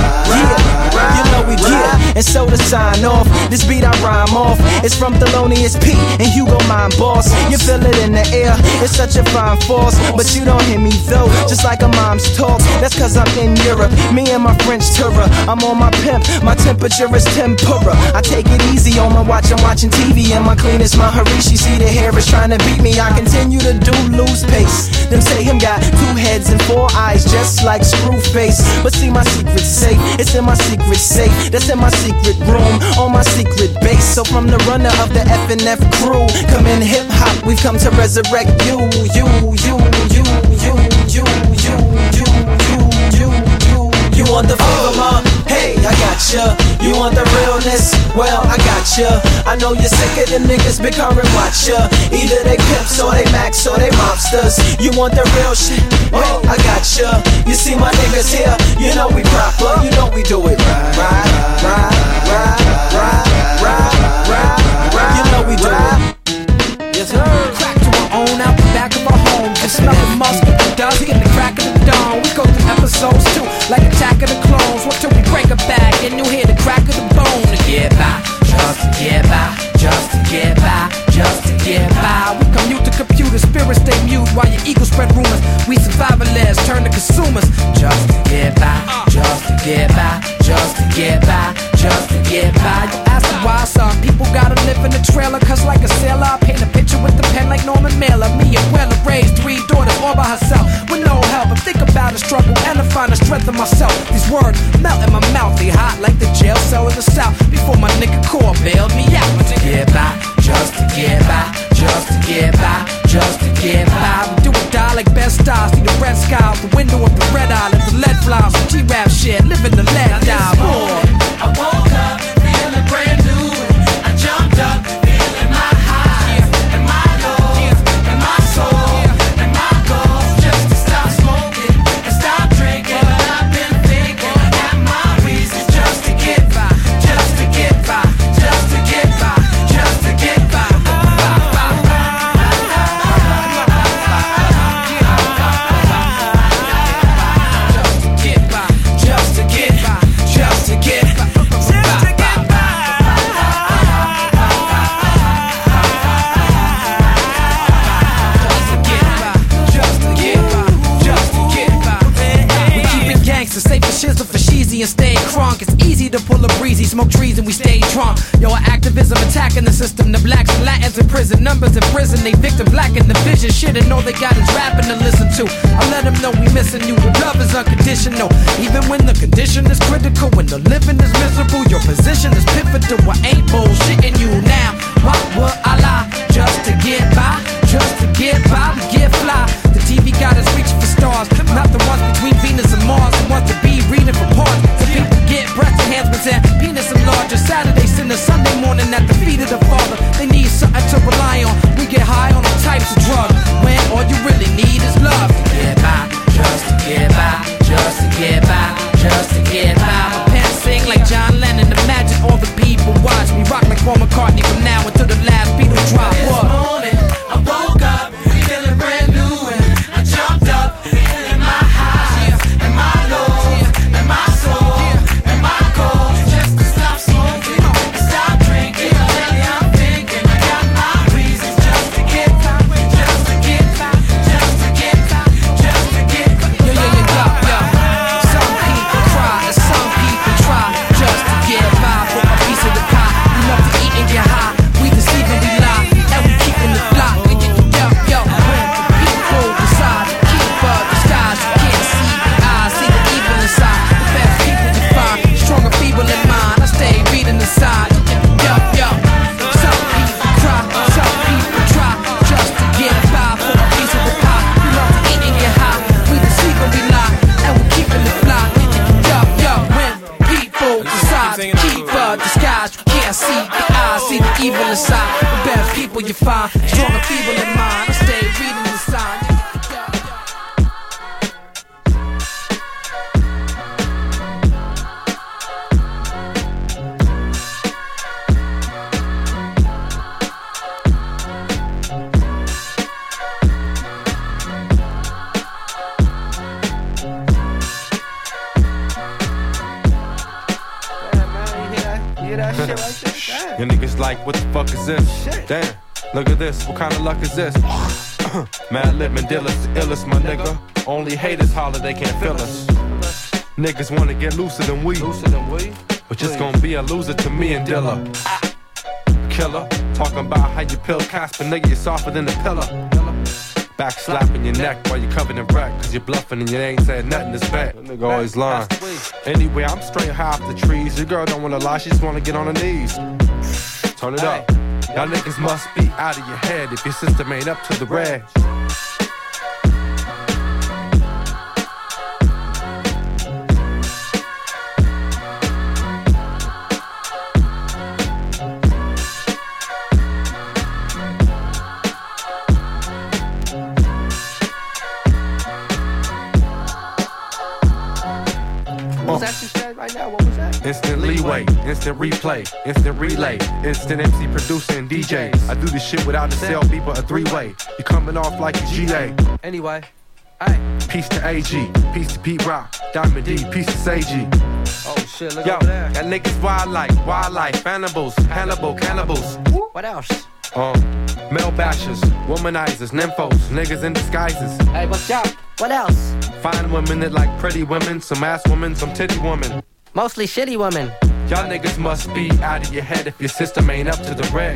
yeah. You know we do it. And so to sign off, this beat I rhyme off. It's from Thelonious P and Hugo Mind Boss. You feel it in the air, it's such a fine force. But you don't hear me though, just like a mom's talk. That's cause I'm in Europe, me and my French tourer. I'm on my pimp, my temperature is tempura. I take it easy on my watch, I'm watching T V. And my cleanest, my Harishi, see the hair is trying to beat me. I continue to do lose pace. Them say him got two heads and four eyes, just like Screwface. But see my secret's safe, it's in my secret safe. That's in my secret room, on my secret base. So from the runner of the F N F crew, come in hip hop, we've come to resurrect you, you, you, you, you, you, you, you, you, you, you. You want the flavor, ma? Hey, I gotcha. You want the realness? Well, I gotcha. I know you're sick of them niggas big current watcha. Either they pimps or they max or they mobsters. You want the real shit? Well, I gotcha. You see my niggas here? You know we proper. You know we do it right, right, right, right, right, right, right, right. You know we do it. Yes, sir. Crack to our own out the back of our home. And smell the musk of the dust in the crack of the dawn. We go through episodes too, like Attack of the Clones. What till we break a back and you hear the crack of the bone. To get by, just to get by, just to get by, just to get by. We commute to computers, spirits stay mute while your ego spread rumors. We survivalists turn to consumers. Just to get by, just to get by, just to get by, just to get by. You ask me why some people gotta live in the trailer, cause like a sailor I paint a picture with the pen like Norman Mailer. Me and Weller raised three daughters all by herself with no help. I think about the struggle and I find the strength in myself. These words melt in my mouth, they hot like the jail cell in the south. Before my nigga Core bailed me out. To get by, just to get by, just to get by, just to get by. We do it die like best stars, see the red sky out the window of the red eye, let the lead flies, G-rap shit, living the lead die. Boy, I woke up feeling brand new. I jumped up feeling my highs and my lows and my soul and my goals. Just to stop smoking and stop drinking. But I've been thinking I got my reasons just to get by, just to get by, just to get by, just to get by. Just to get by, just to get by, just to get by. Safe for shizzle for sheezy and stay crunk. It's easy to pull a breezy, smoke trees and we stay drunk. Yo, I activate Recidivism attacking the system. The blacks and Latins in prison. Numbers in prison. They victim black in the vision. Shit, and all they got is rapping to listen to. I let them know we missing you. Love is unconditional. Even when the condition is critical. When the living is miserable. Your position is pivotal. I ain't bullshitting you now. Why would I lie? Just to get by. Just to get by. We get fly. The T V got us reaching for stars. Not the ones between Venus and Mars. The ones to be reading for parts. So people get breast enhancements and penis enlarger. Saturday, Sunday, Sunday morning at the feet of the Father. They need something to rely on. We get high on all types of drugs. When all you really need is love. To get by, just to get by, just to get by, just to get by. My pen sing like John Lennon. Imagine all the people watch me rock like Paul McCartney from now until the last Beatle drop. This morning, I woke up feeling brand new and I jumped up feeling my highs and my lows and my soul and my goals. Just to stop smoking and stop drinking. Lately I'm thinking I got my reasons just to get by, just to get by, just to get by, just to get by. Yo, yo, yo, yo, yo. Some people cry and some people try just to get by for a piece of the pie. We love to eat and get high. We deceive and we lie, and we keeping the fly. Yo, yo, when the people decide to keep up disguise, you can't see the eyes, see the evil inside. The best people you find, strong or feeble in mind. I stay reading the signs. Yo, yo. Some people cry, some people try just to get by for a piece of the pie. We love to eat and get high. We deceive and we lie, and we keeping the fly. Yo, yo, when people decide to keep up disguise, you can't see the eyes, see the evil inside. The best people you find, strong or feeble in mind. I stay reading the signs. Your niggas like, what the fuck is this? Shit. Damn, look at this, what kind of luck is this? Mad Lip Mandilla's the illest, my nigga. Only haters holler, they can't feel us. Niggas wanna get looser than we, looser than we? But just gonna be a loser to me and Dilla. Killer, talking about how you pill Casper, nigga, you're softer than a pillar. Back slapping your neck while you're covered in wreck, cause you're bluffing and you ain't said nothing that's back. That nigga always lying. Anyway, I'm straight high off the trees. Your girl don't wanna lie, she just wanna get on her knees. Turn it up. Y'all niggas must be out of your head if your system ain't up to the reg. What was that you said right now? What was that? Instant leeway, instant replay, instant relay, instant M C producer and D Js. I do this shit without a cell beeper, a three-way. You coming off like a G A. Anyway, hey. Peace to A G, peace to Pete Rock, Diamond D, peace to Sage. Oh shit, look Yo, over there. that niggas wildlife, wildlife, cannibals, Hannibal, cannibals. What else? Um, male bashers, womanizers, nymphos, niggas in disguises. Hey, what's up? What else? Fine women that like pretty women, some ass women, some titty women. Mostly shitty women. Y'all niggas must be out of your head if your system ain't up to the red.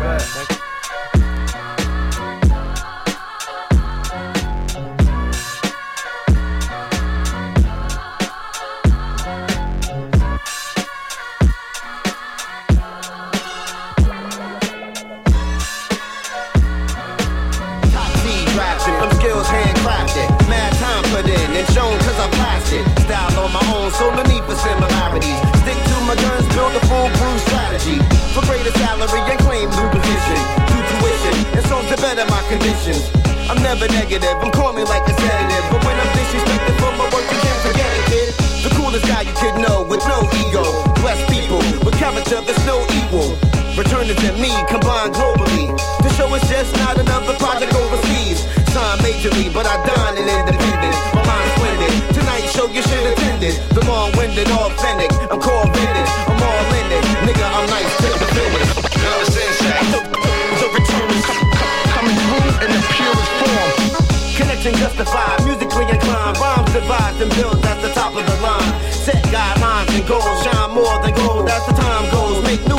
Them skills handcrafted, mad time put in and shown cause I'm blasted. Style on my own, so no need for similarities. Stick to my guns, build a foolproof strategy. For greater salary and claim new position. Due tuition, and so to better my conditions. I'm never negative, I'm call me like a sedative. But when I'm disrespected for my work, you can't forget it, kid. The coolest guy you could know with no ego. Blessed people with character that's no equal. Returners and me combined globally. The show is just not another project overseas. Signed majorly, but I dine in independent. My mind's splendid. Tonight's show you should attend it. The long-winded, authentic. I'm called vended. I'm all in it. Nigga, I'm nice to the finish. You understand, Shaq? The return is coming through in the purest form. Connection justified, musically inclined. Rhymes devised and built at the top of the line. Set guidelines and goals, shine more than gold as the time goes. Make new finds.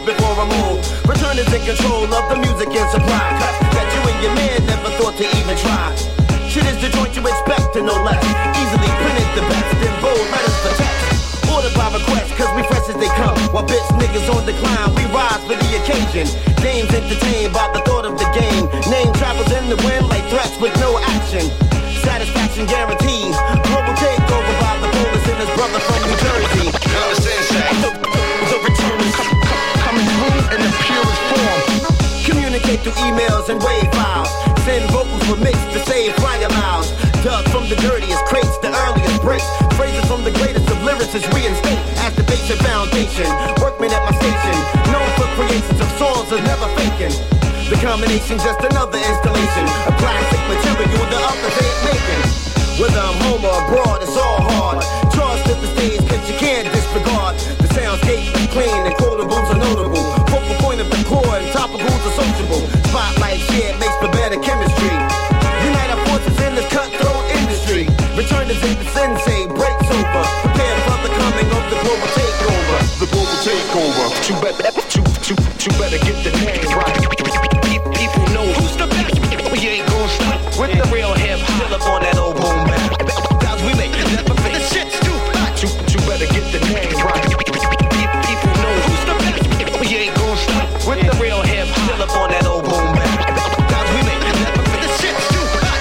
before I move. Return is in control of the music and supply. That you and your man never thought to even try. Shit is the joint you expect and no less. Easily printed the best in bold letters for text. Ordered by request, cause we fresh as they come. While bitch niggas on decline, we rise for the occasion. Dames entertained by the thought of the game. Name travels in the wind like threats with no action. Satisfaction guaranteed. Global takeover by the police and his brother from New Jersey. The, the return is coming through in the purest form. Communicate through emails and wave files. Send vocals for mix to save flyer miles. Dug from the dirtiest crates, the earliest breaks. Phrases from the greatest of lyricists reinstate as the basic foundation. Workman at my station, known for creations of songs of never faking. The combination just another installation of classic material the others ain't making. Whether I'm home or abroad, it's all hard. Charge to the stage, cause you can't disregard. The soundscape is clean and quotables are notable. Focal point of the core and topicals are sociable. Spotlight shared makes for better chemistry. Unite our forces in this cutthroat industry. Return to the sensei, breaks over. Prepare for the coming of the global takeover. The global takeover. You better, you, you, you better get the name right. People know who's the best. We ain't gon' stop with the real hip hop. Still up on that old boom bap. Guys, we make never fit. The shit's too hot. You, you better get the name right. People know who's the best. We ain't gon' stop with the real hip hop. Still up on that old boom bap. Guys, we make never fit. The shit's too hot.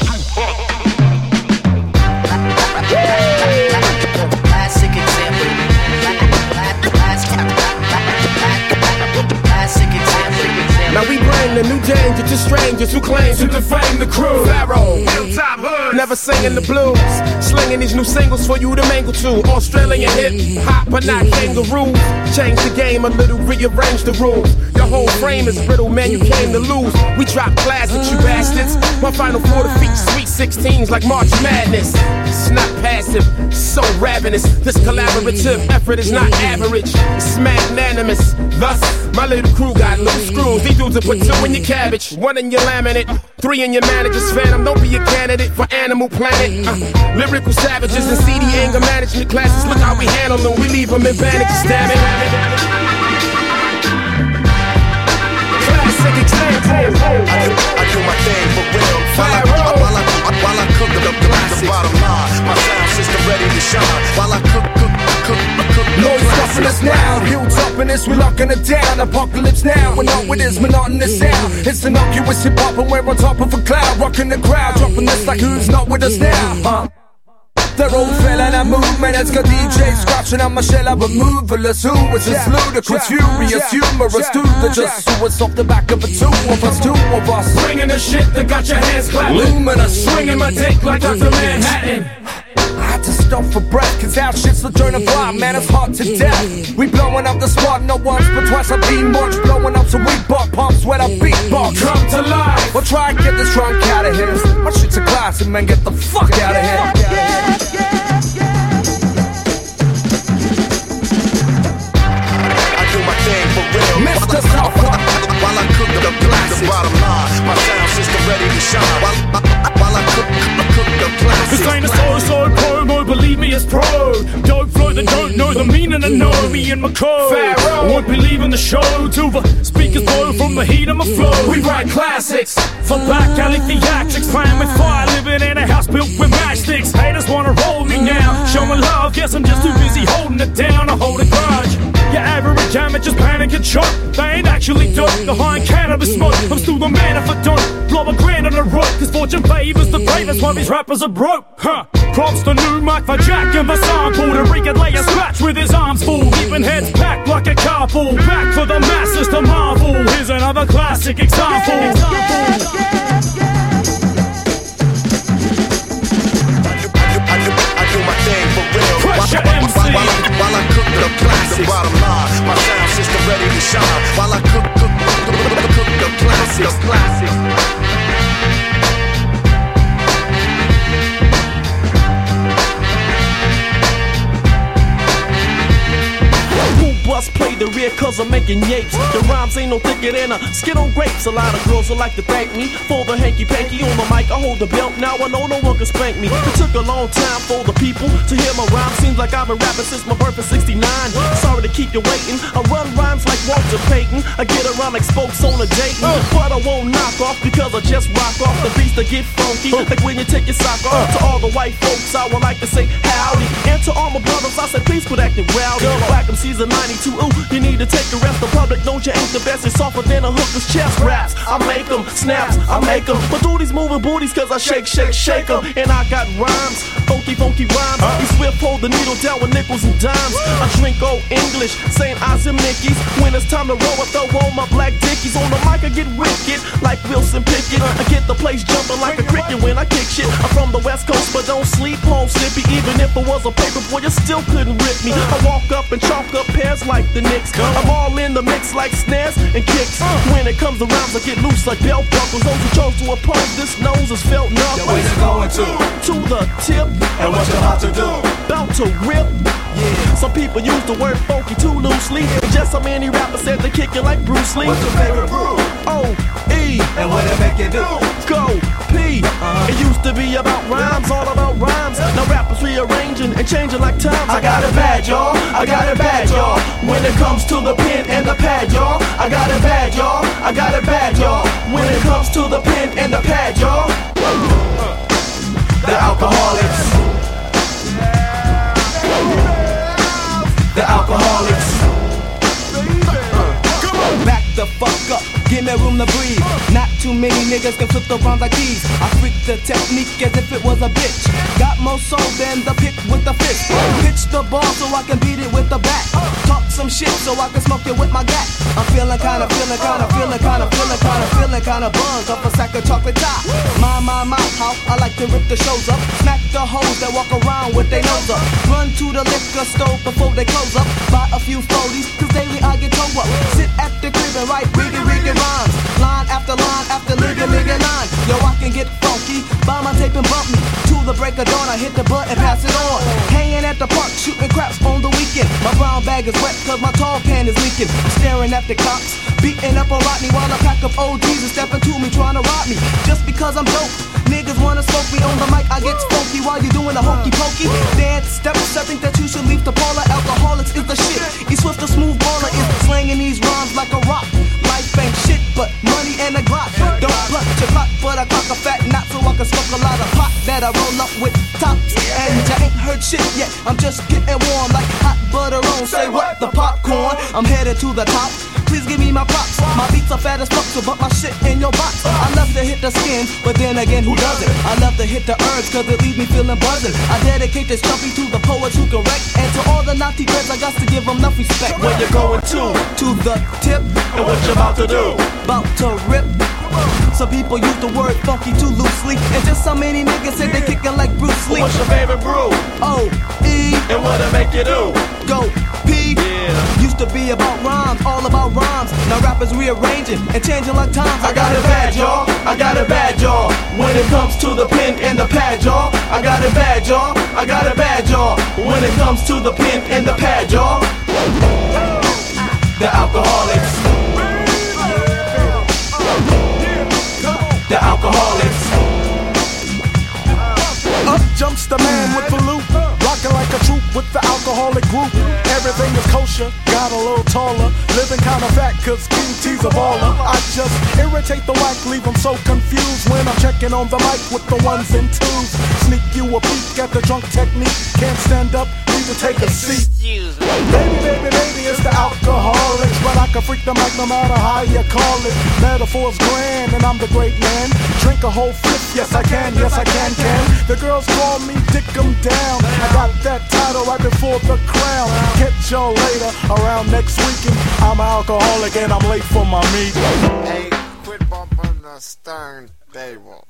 Classic example. Classic example. Now we bring the new danger to strangers who claim to defame the crew. Pharaoh, hilltop hood, never singing the blues. Slinging these new singles for you to mangle to. Australian hip hop, but not kangaroos. Change the game a little, rearrange the rules. Your whole frame is brittle, man, you came to lose. We drop classics, you bastards. My final four defeat sweet sixteens like March Madness. It's not passive, so ravenous. This collaborative effort is not average, it's magnanimous. Thus, my little crew got loose screws. These dudes will put two in your cabbage, one in your laminate, three in your manager's phantom. Don't be a candidate for Animal Planet. uh, Lyrical savages and C D anger management classes. Look how we handle them, we leave them in bandages, damn it. Classic example. I do, I do my thing for real. While I, while I, while I cook the classics. The bottom line, my sound system ready to shine. While I cook, cook, cook, cook. No stopping us now, hilltop in this, we're locking it down. Apocalypse now, we're not with this monotonous sound. It's innocuous hip hop and we're on top of a cloud. Rocking the crowd, dropping this like who's not with us now, huh? They're all feeling that movement. It's got D Js scratching on my shell. I'm removalist. Who is just ludicrous, furious, humorous dude that just sue us off the back of a two of us, two of us. Bringing the shit that got your hands clapping. Luminous, swinging my dick like Doctor Manhattan. I had to stop for breath, cause our shit's the joint of vibe, man, it's hot to death. We blowing up the spot, not once but twice I've been much. Blowing up so we butt pumps when I beatbox. Come to life. We'll try and get this trunk out of here. My shit's a classic, man, get the fuck out of here. Yeah, yeah, yeah. I do my thing for real. Mister Southpaw. While I cook the classics. The bottom line, my sound system ready to shine. While, while I cook, cook the classics. This ain't a so-so promo, believe me, it's pro. Dope flow that don't know the meaning of know me and my code. Pharaoh. I won't be leaving the show till the speakers blow from the heat of my flow. We write classics for back alley theatrics, playing with fire, living in a house built with matchsticks. Haters wanna roll me now, showing love. Guess I'm just too busy holding it down to hold a grudge. Your average amateur's panic and choke. They ain't actually dope, behind cannabis smoke. I'm still the man if I don't blow a grand on the rope. Cause fortune favors the brave, that's why these rappers are broke. Huh. Props to new Mike for Jack and the sample. To Rican lay a scratch with his arms full, keeping heads packed like a carpool. Back for the masses to marvel. Here's another classic example. Yeah, yeah, yeah, yeah. I do, I do my thing for real. Pressure while, M C. While, while, I, while I cook the classics. The bottom line, my sound system ready to shine. While I cook, cook, cook, cook, cook the classics. The classics. Play the beer cause I'm making yapes. The rhymes ain't no thicker than a skin on grapes. A lot of girls would like to thank me for the hanky-panky on the mic. I hold the belt, now I know no one can spank me. It took a long time for the people to hear my rhyme. Seems like I've been rapping since my birth in sixty-nine. Sorry to keep you waiting. I run rhymes like Walter Payton. I get around like spokes on a Dayton. But I won't knock off because I just rock off the beats that get funky. Like when you take your sock off. To all the white folks I would like to say howdy. And to all my brothers I said please quit acting rowdy. Black M C's a ninety-two, ooh, you need to take the rest. The public knows you ain't the best. It's softer than a hooker's chest raps. I make them, snaps, I make them. But do these moving booties cause I shake, shake, shake them. And I got rhymes, funky, funky rhymes. Uh. Swift hold the needle down with nickels and dimes. I drink old English, Saint Ives and Mickey's. When it's time to roll, I throw on my black dickies. On the mic I get wicked, like Wilson Pickett. I get the place jumping like a cricket when I kick shit. I'm from the West Coast, but don't sleep home slippy. Even if it was a paper boy, you still couldn't rip me. I walk up and chalk up pairs like the Knicks. I'm all in the mix like snares and kicks. When it comes to rhymes, I get loose like belt buckles. Those who chose to oppose this nose is felt knuckles. Where you going to? To the tip. And what you about to do? About to rip. Yeah. Some people use the word funky too loosely. It's just so many rappers said they kick it like Bruce Lee. What's your favorite brew? O E. And what it make you do? Go P. Uh-huh. It used to be about rhymes, all about rhymes. Now rappers rearranging and changing like times. I got it bad, y'all. I got it bad, y'all. When it comes to the pen and the pad, y'all. I got it bad, y'all. I got it bad, y'all. When it comes to the pen and the pad, y'all. The Alcoholics. The Alcoholics. Back the fuck up, give me room to breathe. Not too many niggas can flip the rhymes like these. I freak the technique as if it was a bitch. Got more soul than the pick with the fist. Pitch the ball so I can beat it with the bat. Talk some shit so I can smoke it with my gat. I'm feeling kinda, feeling kinda, feeling kinda, feeling kinda, feeling kinda buzzed off a sack of chocolate top. My, my, my, how I like to rip the shows up. Smack the hoes that walk around with their nose up. Run to the liquor store before they close up. Buy a few forties, cause daily I get toe up. Sit at the crib and write riggy, riggy rhymes. Line after line after ligga, ligga line. Yo, I can get funky, buy my tape and bump me. To the break of dawn, I hit the button, pass it on. Hanging at the park, shooting craps on the weekend. My brown bag is wet cause my tall can is leaking. I'm staring at the cops, beating up on Rodney while a pack of O Gs is stepping to me trying to rob me. Just because I'm dope, niggas wanna smoke me on the mic. I get funky while you doing the hokey pokey dance steps. I think that you should leave the parlor. Alcoholics is the shit. E Swift the smooth baller is slanging these rhymes like a rock. Life ain't shit but money and a Glock. Don't clutch your clock, but I cock a fat knot so I can smoke a lot of pot that I roll up with tops. And you ain't heard shit yet. I'm just getting warm like hot butter on. Say what? The popcorn. I'm headed to the top. Please give me my props. My beats are fat as fuck, so put my shit in your box. I love to hit the skin, but then again, who doesn't? I love to hit the herbs, cause it leaves me feeling buzzing. I dedicate this chumpy to the poets who can wreck. And to all the naughty dreads, I got to give them enough respect. Where you going to? To the tip. And what you about to do? About to rip. Some people use the word funky too loosely. And just so many niggas say they kickin' like Bruce Lee. What's your favorite brew? O E. And what it make you do? Go P. Yeah. Used to be about rhymes, all about rhymes. Now rappers rearranging and changing like times. I got it bad, y'all. I got it bad, y'all. When it comes to the pen and the pad, y'all. I got it bad, y'all. I got it bad, y'all. When it comes to the pen and the pad, y'all. The Alcoholics. The Alcoholics. Up jumps the man with the loop, rocking like a troop with the alcoholic group. Everything is kosher, got a little taller, living kinda fat cause King T's a baller. I just irritate the whack, leave them so confused when I'm checking on the mic with the ones and twos. Sneak you a peek at the drunk technique, can't stand up, need to take a seat. Baby, baby, baby, it's the Alcoholics, but I can freak the mic no matter how you call it. Metaphor's grand and I'm the great man. Drink a whole fifth, yes I can, yes I can, can. The girls call me Dick 'em down. I got that title right before the crown. Catch y'all later around next weekend. I'm an alcoholic and I'm late for my meeting. Hey, quit bumping the stern table.